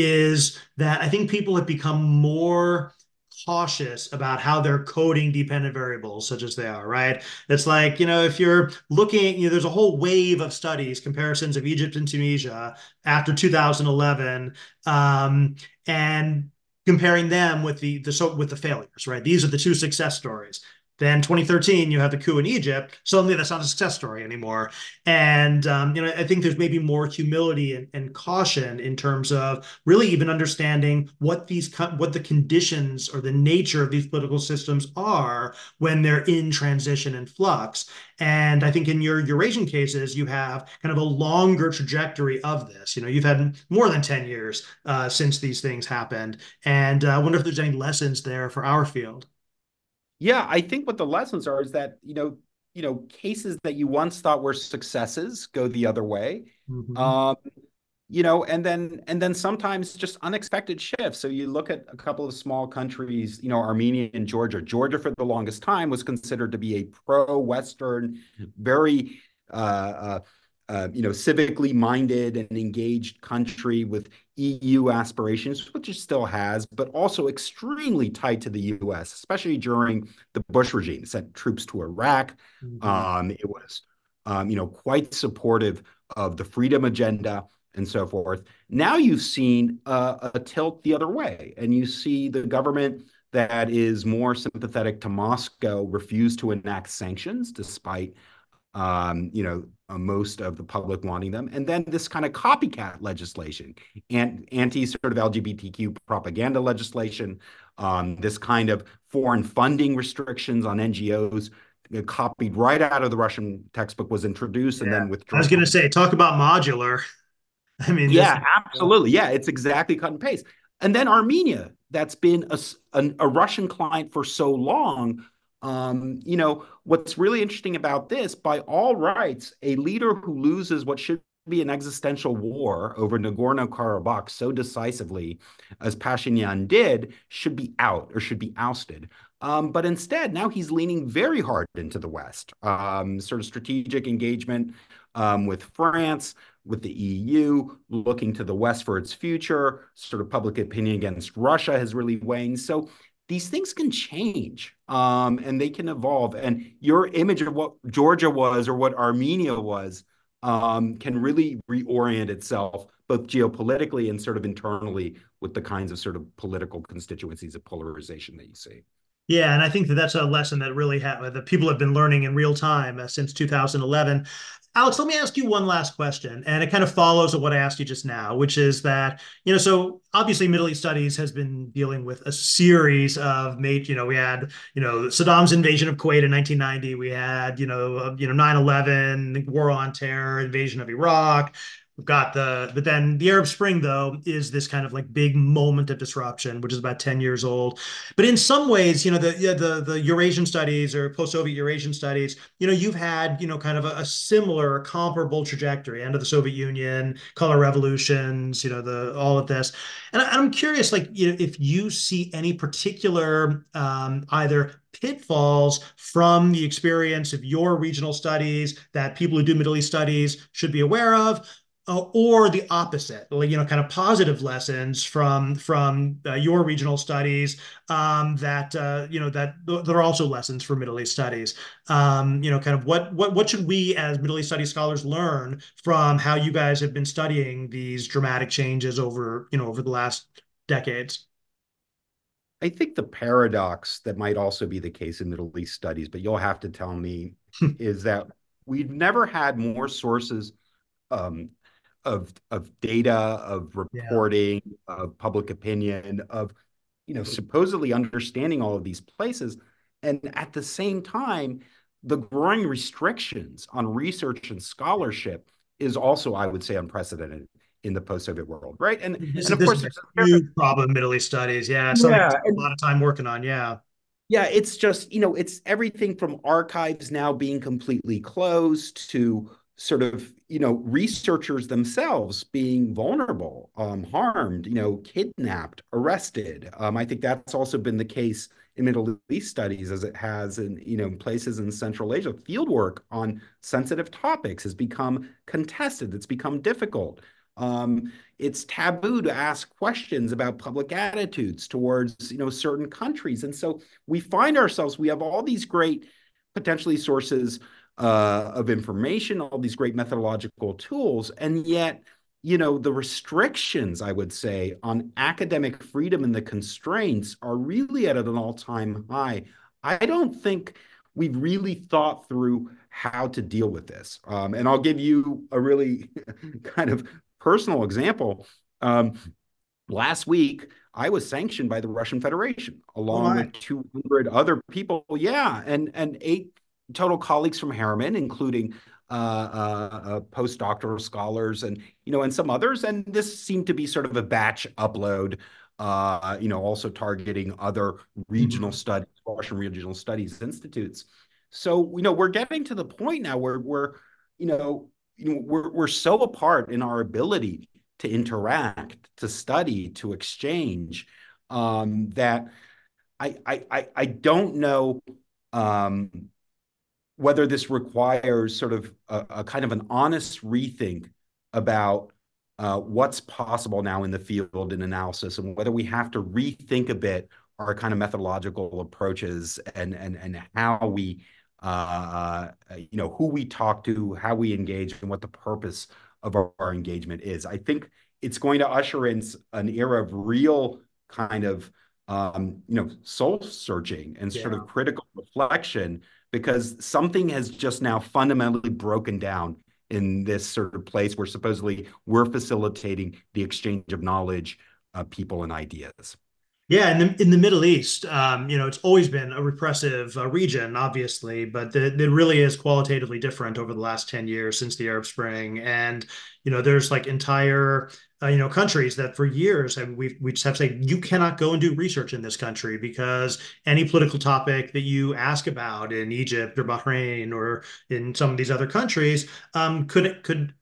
is that I think people have become more cautious about how they're coding dependent variables such as they are, right? It's like, you know, if you're looking, you know, there's a whole wave of studies, comparisons of Egypt and Tunisia after two thousand eleven, um, and comparing them with the the so with the failures, right? These are the two success stories. Then twenty thirteen, you have the coup in Egypt. Suddenly, that's not a success story anymore. And um, you know, I think there's maybe more humility and, and caution in terms of really even understanding what these what the conditions or the nature of these political systems are when they're in transition and flux. And I think in your Eurasian cases, you have kind of a longer trajectory of this. You know, you've had more than ten years uh, since these things happened. And uh, I wonder if there's any lessons there for our field. Yeah, I think what the lessons are is that, you know, you know, cases that you once thought were successes go the other way. Mm-hmm. Um, you know, and then and then sometimes just unexpected shifts. So you look at a couple of small countries, you know, Armenia and Georgia. Georgia for the longest time was considered to be a pro-Western, very uh, uh, uh, you know, civically minded and engaged country with E U aspirations, which it still has, but also extremely tied to the U S, especially during the Bush regime. It sent troops to Iraq. Mm-hmm. Um, it was, um, you know, quite supportive of the freedom agenda and so forth. Now you've seen uh, a tilt the other way, and you see the government that is more sympathetic to Moscow refuse to enact sanctions, despite um, you know, uh, most of the public wanting them. And then this kind of copycat legislation and anti sort of L G B T Q propaganda legislation, um, this kind of foreign funding restrictions on N G Os, you know, copied right out of the Russian textbook, was introduced and Yeah. then I was going to withdrawn. say, talk about modular. I mean, this. Yeah, absolutely. Yeah, it's exactly cut and paste. And then Armenia, that's been a, a, a Russian client for so long. Um, you know, what's really interesting about this, by all rights, a leader who loses what should be an existential war over Nagorno-Karabakh so decisively as Pashinyan did should be out or should be ousted. Um, but instead, now he's leaning very hard into the West, um, sort of strategic engagement um, with France, with the E U, looking to the West for its future, sort of public opinion against Russia has really waned. So these things can change um, and they can evolve. And your image of what Georgia was or what Armenia was um, can really reorient itself both geopolitically and sort of internally with the kinds of sort of political constituencies of polarization that you see. Yeah, and I think that that's a lesson that really ha- that people have been learning in real time uh, since two thousand eleven. Alex, let me ask you one last question, and it kind of follows of what I asked you just now, which is that, you know, so obviously Middle East Studies has been dealing with a series of made, you know, we had, you know, Saddam's invasion of Kuwait in nineteen ninety, we had, you know, uh, you know, nine eleven, war on terror, invasion of Iraq. We've got the, but then the Arab Spring, though, is this kind of like big moment of disruption, which is about ten years old. But in some ways, you know, the the the Eurasian studies or post-Soviet Eurasian studies, you know, you've had, you know, kind of a, a similar, comparable trajectory, end of the Soviet Union, color revolutions, you know, the all of this. And I, I'm curious, like, you know, if you see any particular um, either pitfalls from the experience of your regional studies that people who do Middle East studies should be aware of, uh, or the opposite, like, you know, kind of positive lessons from from uh, your regional studies um, that uh, you know that there are also lessons for Middle East studies. Um, you know, kind of what what what should we as Middle East studies scholars learn from how you guys have been studying these dramatic changes over you know over the last decades? I think the paradox that might also be the case in Middle East studies, but you'll have to tell me, is that we've never had more sources um, of of data, of Yeah. reporting, of public opinion, of you know supposedly understanding all of these places, and at the same time, the growing restrictions on research and scholarship is also, I would say, unprecedented in the post-Soviet world, right? And This and is of this course, is a there's huge problem in Middle East studies. Yeah, something I yeah, spent a lot of time working on. Yeah. yeah, it's just, you know, it's everything from archives now being completely closed to sort of, you know, researchers themselves being vulnerable, um, harmed, you know, kidnapped, arrested. Um, I think that's also been the case in Middle East studies as it has in, you know, places in Central Asia. Fieldwork on sensitive topics has become contested. It's become difficult. Um, it's taboo to ask questions about public attitudes towards, you know, certain countries. And so we find ourselves, we have all these great potentially sources uh, of information, all these great methodological tools, and yet, you know, the restrictions, I would say, on academic freedom and the constraints are really at an all-time high. I don't think we've really thought through how to deal with this. Um, and I'll give you a really kind of personal example. Um, last week, I was sanctioned by the Russian Federation Oh along my. with two hundred other people. Yeah, and and eight total colleagues from Harriman, including uh, uh, uh, postdoctoral scholars and you know and some others. And this seemed to be sort of a batch upload. Uh, you know, also targeting other regional Mhm. studies, Russian regional studies institutes. So you know, we're getting to the point now where we're you know you know we're we're so apart in our ability to interact, to study, to exchange, um, that I, I, I, I don't know um, whether this requires sort of a, a kind of an honest rethink about uh, what's possible now in the field in analysis and whether we have to rethink a bit our kind of methodological approaches and and and how we uh, you know who we talk to, how we engage, and what the purpose of our, our engagement is. I think it's going to usher in an era of real kind of um, you know soul searching and sort Yeah. of critical reflection because something has just now fundamentally broken down in this sort of place where supposedly we're facilitating the exchange of knowledge, uh, people, and ideas. Yeah, in the in the Middle East, um, you know, it's always been a repressive uh, region, obviously, but the, it really is qualitatively different over the last ten years since the Arab Spring. And, you know, there's like entire, uh, you know, countries that for years, and we we just have to say, you cannot go and do research in this country because any political topic that you ask about in Egypt or Bahrain or in some of these other countries um, could could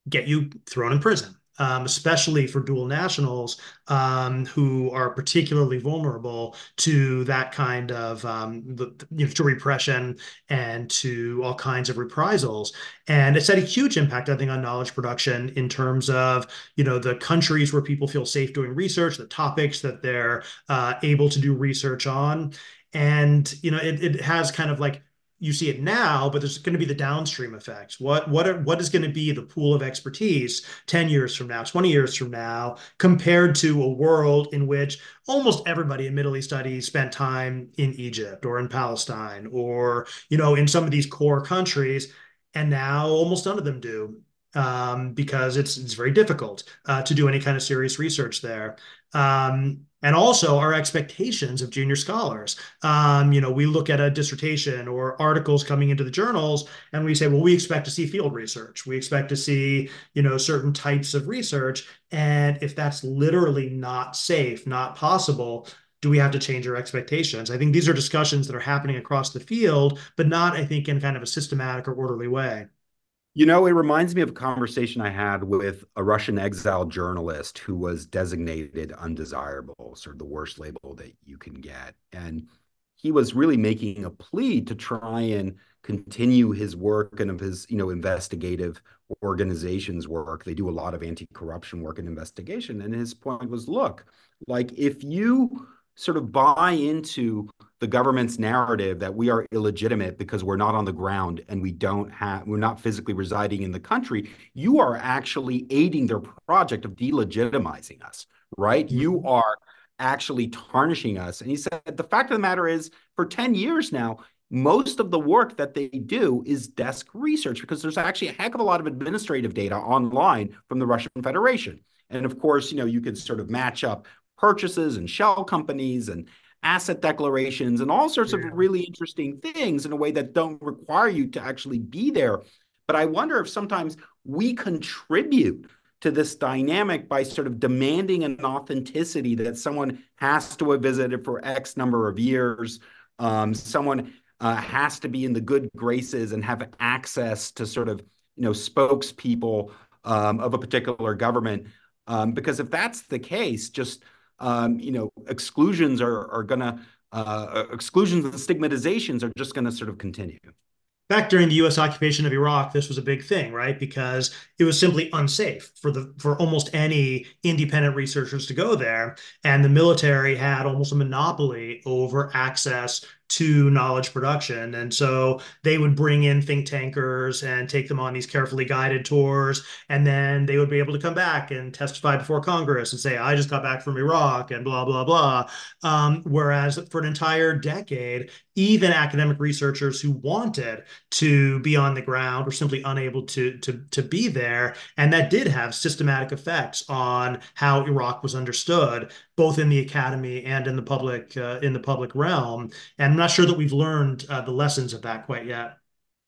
get you thrown in prison. Um, especially for dual nationals um, who are particularly vulnerable to that kind of um, the, you know, to repression and to all kinds of reprisals. And it's had a huge impact, I think, on knowledge production in terms of you know the countries where people feel safe doing research, the topics that they're uh, able to do research on, and you know it, it has kind of like you see it now, but there's going to be the downstream effects. What what are, what is going to be the pool of expertise ten years from now, twenty years from now, compared to a world in which almost everybody in Middle East studies spent time in Egypt or in Palestine or you know in some of these core countries, and now almost none of them do. Um, because it's it's very difficult uh, to do any kind of serious research there. Um, and also our expectations of junior scholars. Um, you know, we look at a dissertation or articles coming into the journals and we say, well, we expect to see field research. We expect to see, you know, certain types of research. And if that's literally not safe, not possible, do we have to change our expectations? I think these are discussions that are happening across the field, but not, I think, in kind of a systematic or orderly way. You know, it reminds me of a conversation I had with a Russian exile journalist who was designated undesirable, sort of the worst label that you can get. And he was really making a plea to try and continue his work and of his, you know, investigative organizations work. They do a lot of anti-corruption work and investigation. And his point was, look, like if you sort of buy into the government's narrative that we are illegitimate because we're not on the ground and we don't have, we're not physically residing in the country, you are actually aiding their project of delegitimizing us, right? You Mm-hmm. are actually tarnishing us. And he said, the fact of the matter is, for ten years now, most of the work that they do is desk research because there's actually a heck of a lot of administrative data online from the Russian Federation. And of course, you know, you could sort of match up purchases and shell companies and asset declarations and all sorts of Yeah. really interesting things in a way that don't require you to actually be there. But I wonder if sometimes we contribute to this dynamic by sort of demanding an authenticity that someone has to have visited for X number of years. Um, someone uh, has to be in the good graces and have access to sort of, you know, spokespeople um, of a particular government. Um, because if that's the case, just um, you know, exclusions are are going to uh, exclusions and stigmatizations are just going to sort of continue. Back during the U S occupation of Iraq, this was a big thing, right? Because it was simply unsafe for the for almost any independent researchers to go there, and the military had almost a monopoly over access to knowledge production. And so they would bring in think tankers and take them on these carefully guided tours, and then they would be able to come back and testify before Congress and say, "I just got back from Iraq," and blah blah blah. Um, whereas for an entire decade, even academic researchers who wanted to be on the ground were simply unable to, to, to be there. And that did have systematic effects on how Iraq was understood, both in the academy and in the public uh, in the public realm. And I'm not sure that we've learned uh, the lessons of that quite yet.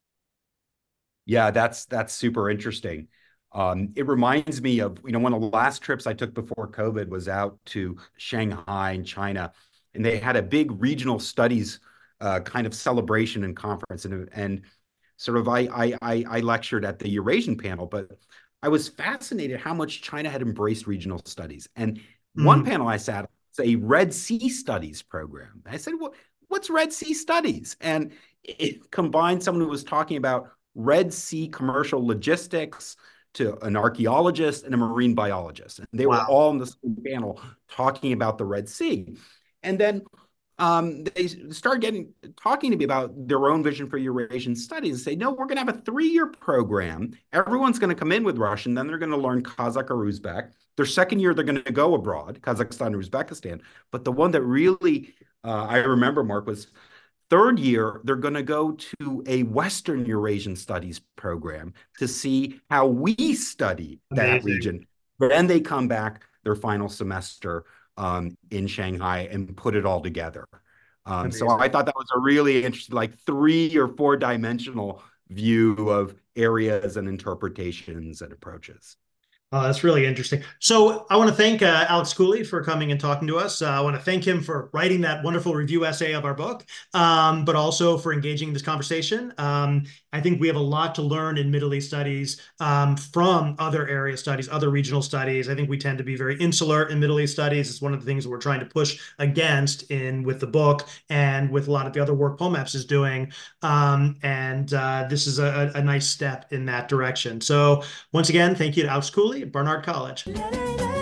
Yeah, that's that's super interesting. Um, it reminds me of, you know, one of the last trips I took before COVID was out to Shanghai in China, and they had a big regional studies uh, kind of celebration and conference, and and sort of I, I I I lectured at the Eurasian panel, but I was fascinated how much China had embraced regional studies. And one Mm, panel I sat on was a Red Sea Studies program. I said, "Well, what's Red Sea Studies?" And it combined someone who was talking about Red Sea commercial logistics to an archaeologist and a marine biologist. And they were wow. all in the same panel talking about the Red Sea. And then um, they start getting talking to me about their own vision for Eurasian studies and say, no, we're going to have a three-year program. Everyone's going to come in with Russian, then they're going to learn Kazakh or Uzbek. Their second year, they're going to go abroad, Kazakhstan or Uzbekistan. But the one that really uh, I remember, Mark, was third year, they're going to go to a Western Eurasian studies program to see how we study that Amazing. region. Then they come back their final semester um, in Shanghai and put it all together. Um, so I Amazing. thought that was a really interesting, like three or four dimensional view of areas and interpretations and approaches. Oh, that's really interesting. So I want to thank uh, Alex Cooley for coming and talking to us. Uh, I want to thank him for writing that wonderful review essay of our book, um, but also for engaging in this conversation. Um, I think we have a lot to learn in Middle East studies um, from other area studies, other regional studies. I think we tend to be very insular in Middle East studies. It's one of the things that we're trying to push against in with the book and with a lot of the other work POMAPS is doing. Um, and uh, this is a, a nice step in that direction. So once again, thank you to Alex Cooley at Barnard College.